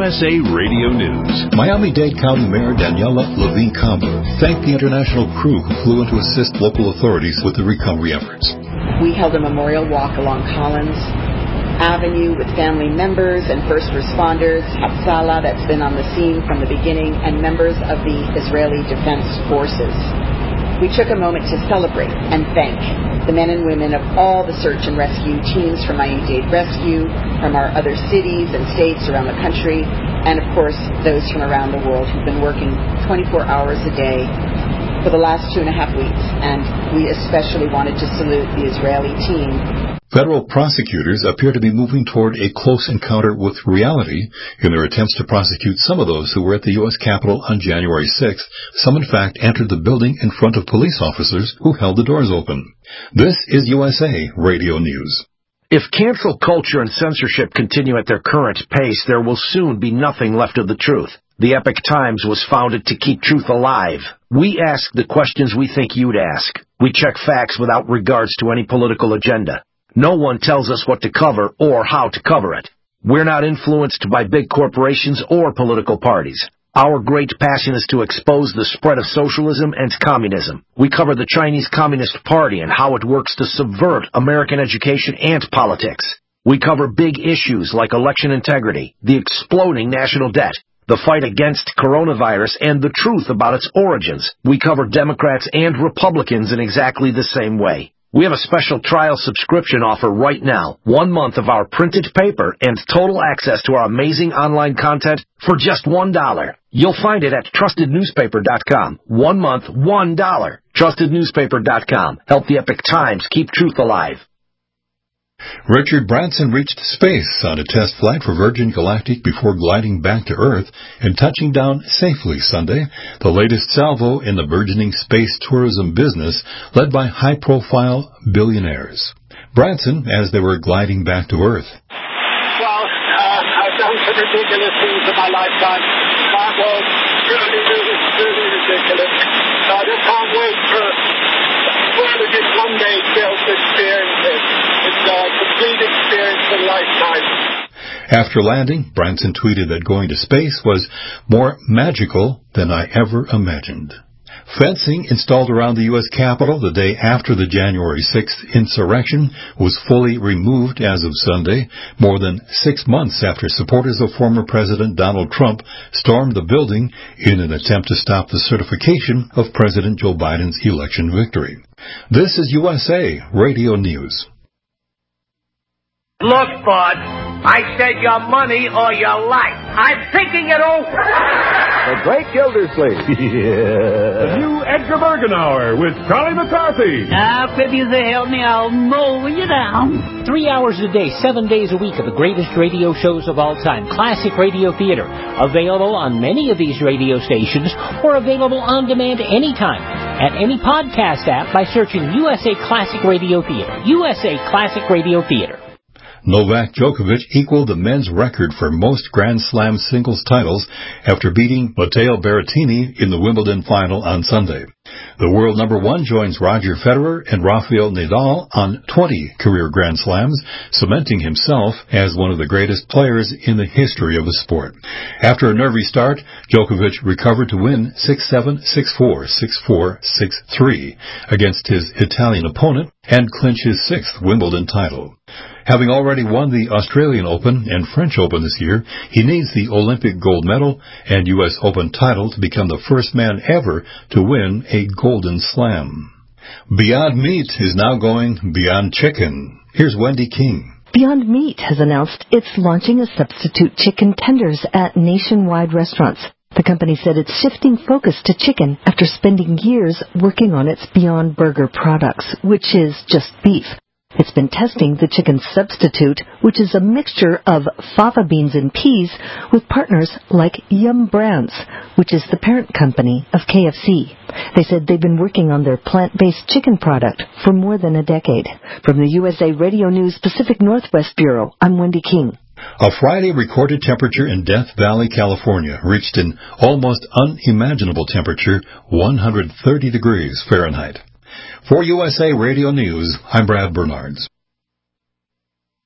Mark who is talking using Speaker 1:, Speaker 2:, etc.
Speaker 1: USA Radio News.
Speaker 2: Miami-Dade County Mayor Daniela Levine Camba thanked the international crew who flew in to assist local authorities with the recovery efforts.
Speaker 3: We held a memorial walk along Collins Avenue with family members and first responders, Hatzalah that's been on the scene from the beginning, and members of the Israeli Defense Forces. We took a moment to celebrate and thank the men and women of all the search and rescue teams from Miami-Dade Rescue, from our other cities and states around the country, and of course those from around the world who've been working 24 hours a day for the last 2.5 weeks. And we especially wanted to salute the Israeli team.
Speaker 2: Federal prosecutors appear to be moving toward a close encounter with reality in their attempts to prosecute some of those who were at the U.S. Capitol on January 6th. Some, in fact, entered the building in front of police officers who held the doors open. This is USA Radio News.
Speaker 4: If cancel culture and censorship continue at their current pace, there will soon be nothing left of the truth. The Epoch Times was founded to keep truth alive. We ask the questions we think you'd ask. We check facts without regards to any political agenda. No one tells us what to cover or how to cover it. We're not influenced by big corporations or political parties. Our great passion is to expose the spread of socialism and communism. We cover the Chinese Communist Party and how it works to subvert American education and politics. We cover big issues like election integrity, the exploding national debt, the fight against coronavirus, and the truth about its origins. We cover Democrats and Republicans in exactly the same way. We have a special trial subscription offer right now. 1 month of our printed paper and total access to our amazing online content for just $1. You'll find it at TrustedNewspaper.com. 1 month, $1. TrustedNewspaper.com. Help the Epoch Times keep truth alive.
Speaker 2: Richard Branson reached space on a test flight for Virgin Galactic before gliding back to Earth and touching down safely Sunday, the latest salvo in the burgeoning space tourism business led by high-profile billionaires. Branson, as they were gliding back to Earth.
Speaker 5: Well, I've done some ridiculous things in my lifetime. That was really ridiculous. I just can't wait for to just one day be able to experience it. It's a complete experience of a lifetime.
Speaker 2: After landing, Branson tweeted that going to space was more magical than I ever imagined. Fencing installed around the U.S. Capitol the day after the January 6th insurrection was fully removed as of Sunday, more than 6 months after supporters of former President Donald Trump stormed the building in an attempt to stop the certification of President Joe Biden's election victory. This is USA Radio News.
Speaker 6: Look, bud, I said your money or your life. I'm thinking it over.
Speaker 7: The Great Gildersleeve.
Speaker 8: Yeah. The new Edgar Bergenauer with Charlie McCarthy.
Speaker 9: Now, if you say help me, I'll mow you down.
Speaker 10: 3 hours a day, 7 days a week of the greatest radio shows of all time. Classic Radio Theater. Available on many of these radio stations or available on demand anytime at any podcast app by searching USA Classic Radio Theater. USA Classic Radio Theater.
Speaker 2: Novak Djokovic equaled the men's record for most Grand Slam singles titles after beating Matteo Berrettini in the Wimbledon final on Sunday. The world number one joins Roger Federer and Rafael Nadal on 20 career Grand Slams, cementing himself as one of the greatest players in the history of the sport. After a nervy start, Djokovic recovered to win 6-7, 6-4, 6-4, 6-3 against his Italian opponent and clinch his sixth Wimbledon title. Having already won the Australian Open and French Open this year, he needs the Olympic gold medal and U.S. Open title to become the first man ever to win a Golden Slam. Beyond Meat is now going Beyond Chicken. Here's Wendy King.
Speaker 11: Beyond Meat has announced it's launching a substitute chicken tenders at nationwide restaurants. The company said it's shifting focus to chicken after spending years working on its Beyond Burger products, which is just beef. It's been testing the chicken substitute, which is a mixture of fava beans and peas, with partners like Yum Brands, which is the parent company of KFC. They said they've been working on their plant-based chicken product for more than a decade. From the USA Radio News Pacific Northwest Bureau, I'm Wendy King.
Speaker 2: A Friday recorded temperature in Death Valley, California, reached an almost unimaginable temperature, 130 degrees Fahrenheit. For USA Radio News, I'm Brad Bernards.